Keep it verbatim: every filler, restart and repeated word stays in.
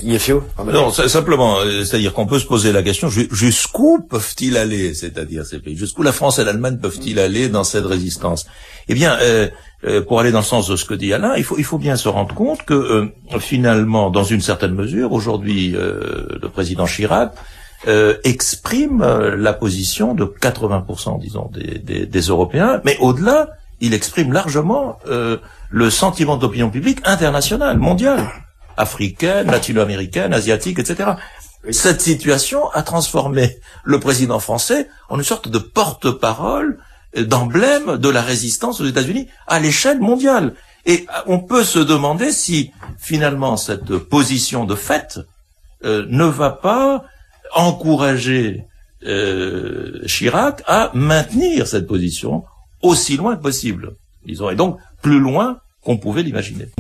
Yefio? Non, simplement, c'est-à-dire qu'on peut se poser la question, jusqu'où peuvent-ils aller, c'est-à-dire ces pays, jusqu'où la France et l'Allemagne peuvent-ils aller dans cette résistance? Eh bien, euh, euh, pour aller dans le sens de ce que dit Alain, il faut, il faut bien se rendre compte que euh, finalement, dans une certaine mesure, aujourd'hui, euh, le président Chirac euh, exprime euh, la position de quatre-vingts pour cent, disons, des, des, des Européens, mais au-delà, il exprime largement euh, le sentiment d'opinion publique internationale, mondiale, africaine, latino-américaine, asiatique, et cetera. Cette situation a transformé le président français en une sorte de porte-parole, d'emblème de la résistance aux États-Unis à l'échelle mondiale. Et on peut se demander si, finalement, cette position de fait euh, ne va pas encourager euh, Chirac à maintenir cette position aussi loin que possible, disons, et donc plus loin qu'on pouvait l'imaginer.